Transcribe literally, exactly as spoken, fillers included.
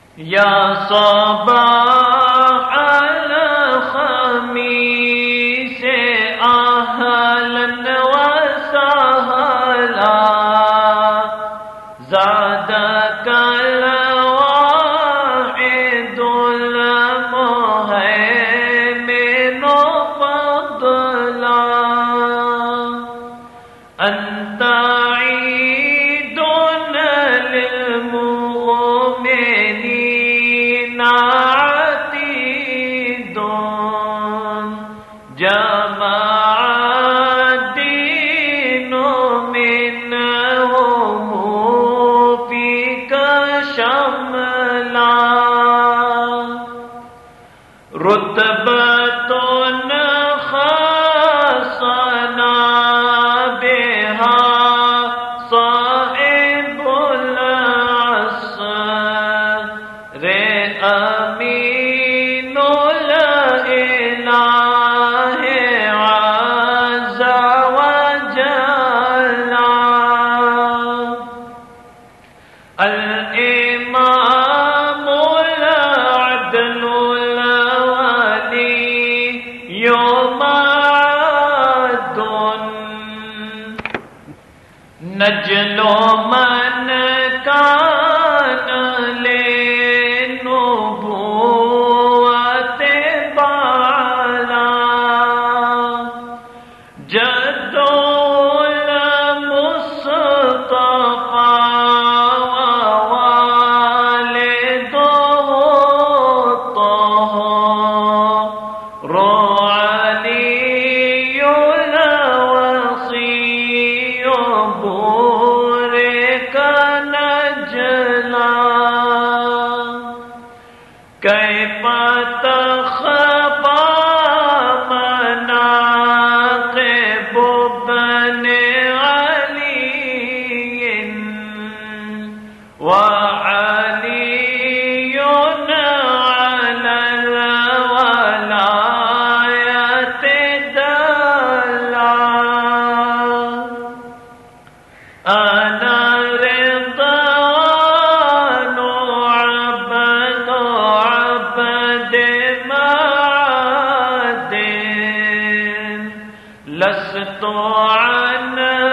یا صباح الخمیس اہلا وسہلا زادک الواحد المہیمن فضلا انت عید للمؤمنین عتید جمع الدین منهم فیک شملا رتبۃ خاصنا بها صاحب العصر امین الالہ عز وجل الامام العدل یوم عد نجل من کان لنبوت بالا جد المصطفى ووالده الطاهر علي الوصي بورك نجلا كيف تخفى مناقب ابن علي وعلي على الولاية دلا أنا رضوان عبد عبد معد لست عن